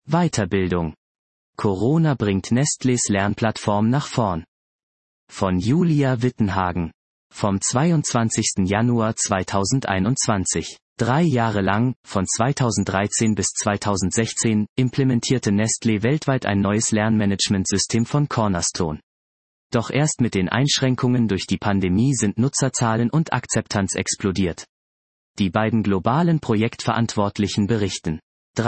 Weiterbildung. Corona bringt Nestlés Lernplattform nach vorn. Von Julia Wittenhagen. Vom 22. Januar 2021. 3 Jahre lang, von 2013 bis 2016, implementierte Nestlé weltweit ein neues Lernmanagementsystem von Cornerstone. Doch erst mit den Einschränkungen durch die Pandemie sind Nutzerzahlen und Akzeptanz explodiert. Die beiden globalen Projektverantwortlichen berichten.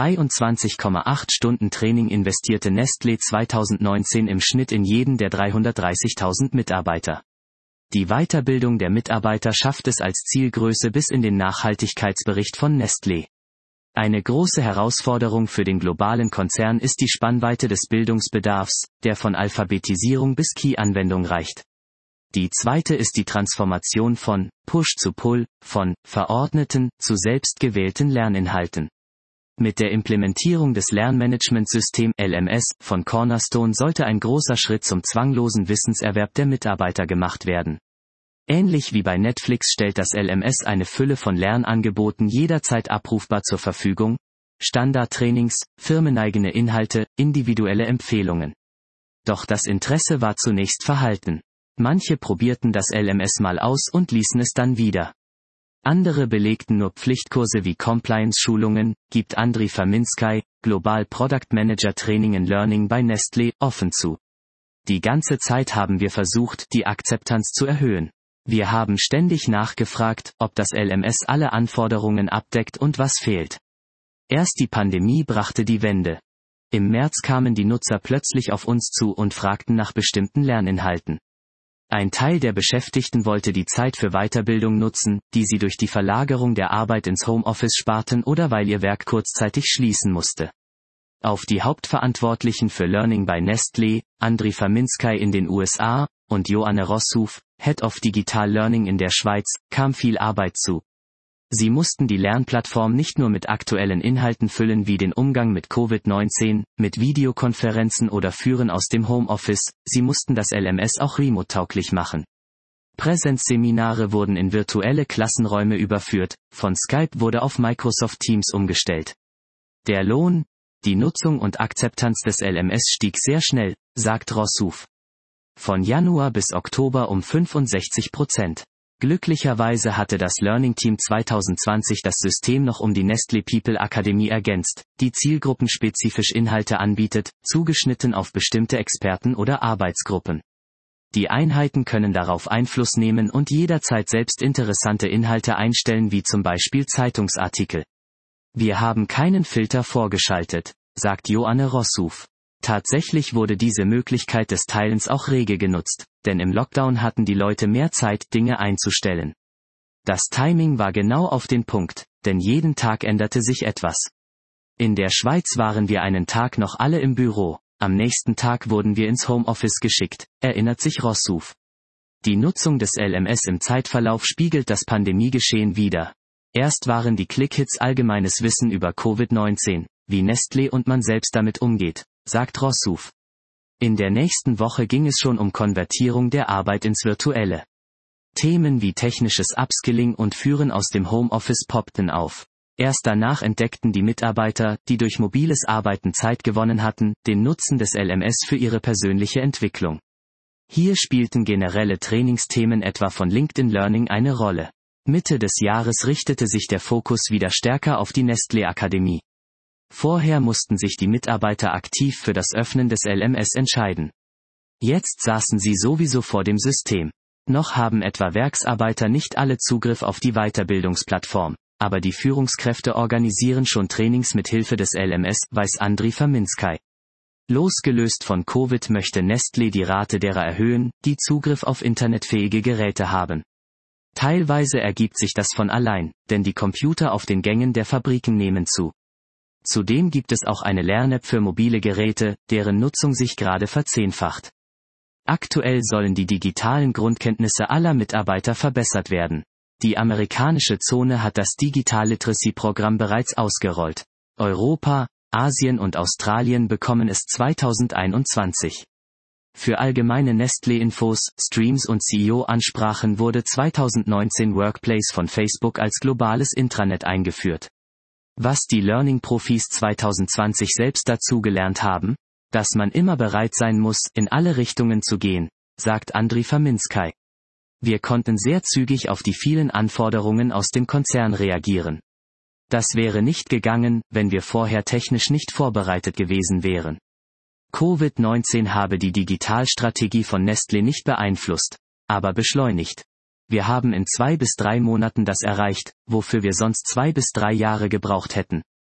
23,8 Stunden Training investierte Nestlé 2019 im Schnitt in jeden der 330.000 Mitarbeiter. Die Weiterbildung der Mitarbeiter schafft es als Zielgröße bis in den Nachhaltigkeitsbericht von Nestlé. Eine große Herausforderung für den globalen Konzern ist die Spannweite des Bildungsbedarfs, der von Alphabetisierung bis Key-Anwendung reicht. Die zweite ist die Transformation von Push zu Pull, von verordneten zu selbst gewählten Lerninhalten. Mit der Implementierung des Lernmanagementsystems LMS von Cornerstone sollte ein großer Schritt zum zwanglosen Wissenserwerb der Mitarbeiter gemacht werden. Ähnlich wie bei Netflix stellt das LMS eine Fülle von Lernangeboten jederzeit abrufbar zur Verfügung: Standardtrainings, firmeneigene Inhalte, individuelle Empfehlungen. Doch das Interesse war zunächst verhalten. Manche probierten das LMS mal aus und ließen es dann wieder. Andere belegten nur Pflichtkurse wie Compliance-Schulungen, gibt Andriy Faminskij, Global Product Manager Training and Learning bei Nestlé, offen zu. Die ganze Zeit haben wir versucht, die Akzeptanz zu erhöhen. Wir haben ständig nachgefragt, ob das LMS alle Anforderungen abdeckt und was fehlt. Erst die Pandemie brachte die Wende. Im März kamen die Nutzer plötzlich auf uns zu und fragten nach bestimmten Lerninhalten. Ein Teil der Beschäftigten wollte die Zeit für Weiterbildung nutzen, die sie durch die Verlagerung der Arbeit ins Homeoffice sparten oder weil ihr Werk kurzzeitig schließen musste. Auf die Hauptverantwortlichen für Learning bei Nestlé, Andriy Faminskij in den USA, und Joanne Rossuf, Head of Digital Learning in der Schweiz, kam viel Arbeit zu. Sie mussten die Lernplattform nicht nur mit aktuellen Inhalten füllen wie den Umgang mit Covid-19, mit Videokonferenzen oder Führen aus dem Homeoffice, sie mussten das LMS auch remote-tauglich machen. Präsenzseminare wurden in virtuelle Klassenräume überführt, von Skype wurde auf Microsoft Teams umgestellt. Der Lohn, die Nutzung und Akzeptanz des LMS stieg sehr schnell, sagt Rossuf. Von Januar bis Oktober um 65%. Glücklicherweise hatte das Learning Team 2020 das System noch um die Nestlé People Akademie ergänzt, die zielgruppenspezifisch Inhalte anbietet, zugeschnitten auf bestimmte Experten oder Arbeitsgruppen. Die Einheiten können darauf Einfluss nehmen und jederzeit selbst interessante Inhalte einstellen, wie zum Beispiel Zeitungsartikel. Wir haben keinen Filter vorgeschaltet, sagt Joanne Rossuf. Tatsächlich wurde diese Möglichkeit des Teilens auch rege genutzt, denn im Lockdown hatten die Leute mehr Zeit, Dinge einzustellen. Das Timing war genau auf den Punkt, denn jeden Tag änderte sich etwas. In der Schweiz waren wir einen Tag noch alle im Büro, am nächsten Tag wurden wir ins Homeoffice geschickt, erinnert sich Rossuf. Die Nutzung des LMS im Zeitverlauf spiegelt das Pandemiegeschehen wider. Erst waren die Click-Hits allgemeines Wissen über Covid-19, wie Nestlé und man selbst damit umgeht, sagt Rossuf. In der nächsten Woche ging es schon um Konvertierung der Arbeit ins Virtuelle. Themen wie technisches Upskilling und Führen aus dem Homeoffice poppten auf. Erst danach entdeckten die Mitarbeiter, die durch mobiles Arbeiten Zeit gewonnen hatten, den Nutzen des LMS für ihre persönliche Entwicklung. Hier spielten generelle Trainingsthemen etwa von LinkedIn Learning eine Rolle. Mitte des Jahres richtete sich der Fokus wieder stärker auf die Nestlé Akademie. Vorher mussten sich die Mitarbeiter aktiv für das Öffnen des LMS entscheiden. Jetzt saßen sie sowieso vor dem System. Noch haben etwa Werksarbeiter nicht alle Zugriff auf die Weiterbildungsplattform, aber die Führungskräfte organisieren schon Trainings mit Hilfe des LMS, weiß Andriy Faminskij. Losgelöst von Covid möchte Nestlé die Rate derer erhöhen, die Zugriff auf internetfähige Geräte haben. Teilweise ergibt sich das von allein, denn die Computer auf den Gängen der Fabriken nehmen zu. Zudem gibt es auch eine Lern-App für mobile Geräte, deren Nutzung sich gerade verzehnfacht. Aktuell sollen die digitalen Grundkenntnisse aller Mitarbeiter verbessert werden. Die amerikanische Zone hat das Digital Literacy-Programm bereits ausgerollt. Europa, Asien und Australien bekommen es 2021. Für allgemeine Nestlé-Infos, Streams und CEO-Ansprachen wurde 2019 Workplace von Facebook als globales Intranet eingeführt. Was die Learning-Profis 2020 selbst dazugelernt haben? Dass man immer bereit sein muss, in alle Richtungen zu gehen, sagt Andriy Faminsky. Wir konnten sehr zügig auf die vielen Anforderungen aus dem Konzern reagieren. Das wäre nicht gegangen, wenn wir vorher technisch nicht vorbereitet gewesen wären. Covid-19 habe die Digitalstrategie von Nestlé nicht beeinflusst, aber beschleunigt. Wir haben in 2 bis 3 Monaten das erreicht, wofür wir sonst 2 bis 3 Jahre gebraucht hätten,